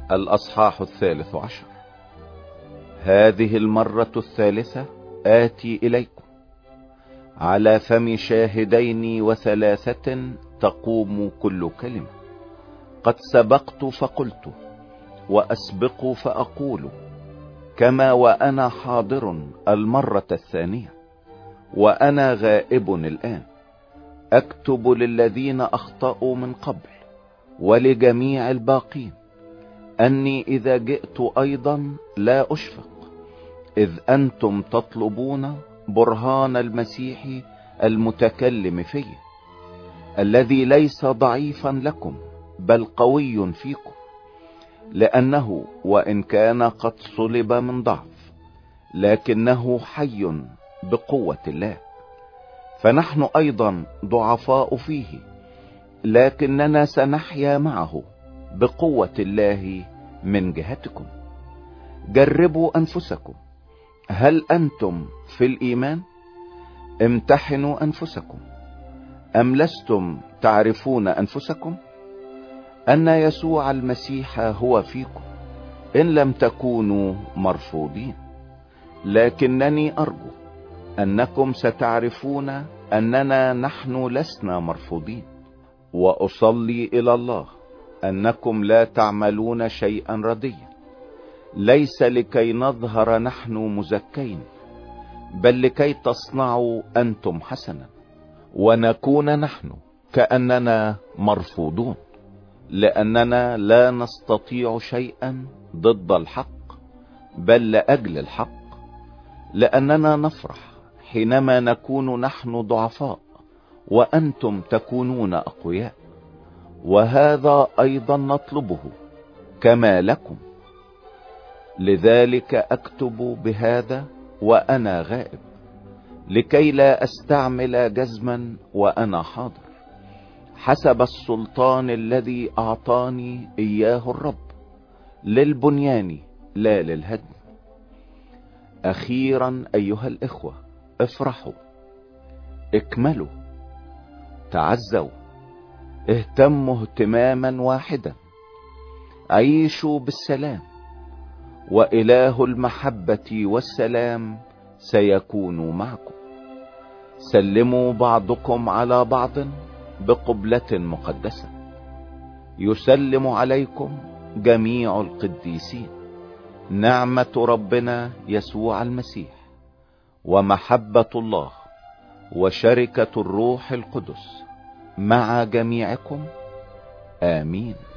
الأصحاح 13. هذه المرة الثالثة آتي إليكم على فم 2 و3 تقوم كل كلمة. قد سبقت فقلت، وأسبق فأقول، كما وأنا حاضر المرة الثانية وأنا غائب الآن. أكتب للذين أخطأوا من قبل ولجميع الباقين أني إذا جئت أيضا لا أشفق، إذ أنتم تطلبون برهان المسيح المتكلم فيه، الذي ليس ضعيفا لكم بل قوي فيكم، لأنه وإن كان قد صلب من ضعف لكنه حي بقوة الله. فنحن أيضا ضعفاء فيه، لكننا سنحيا معه بقوة الله من جهتكم. جربوا أنفسكم، هل أنتم في الإيمان؟ امتحنوا أنفسكم، أم لستم تعرفون أنفسكم أن يسوع المسيح هو فيكم، إن لم تكونوا مرفوضين؟ لكنني أرجو أنكم ستعرفون أننا نحن لسنا مرفوضين. وأصلي إلى الله أنكم لا تعملون شيئا رديا، ليس لكي نظهر نحن مزكين، بل لكي تصنعوا أنتم حسنا، ونكون نحن كأننا مرفوضون، لأننا لا نستطيع شيئا ضد الحق بل لأجل الحق، لأننا نفرح حينما نكون نحن ضعفاء وأنتم تكونون أقوياء، وهذا أيضا نطلبه كما لكم. لذلك أكتب بهذا وأنا غائب، لكي لا أستعمل جزما وأنا حاضر، حسب السلطان الذي أعطاني إياه الرب، للبنيان لا للهدم. أخيرا أيها الإخوة، افرحوا، اكملوا، تعزوا، اهتموا اهتماما واحدا، عيشوا بالسلام، وإله المحبة والسلام سيكون معكم. سلموا بعضكم على بعض بقبلة مقدسة. يسلم عليكم جميع القديسين. نعمة ربنا يسوع المسيح ومحبة الله وشركة الروح القدس مع جميعكم. آمين.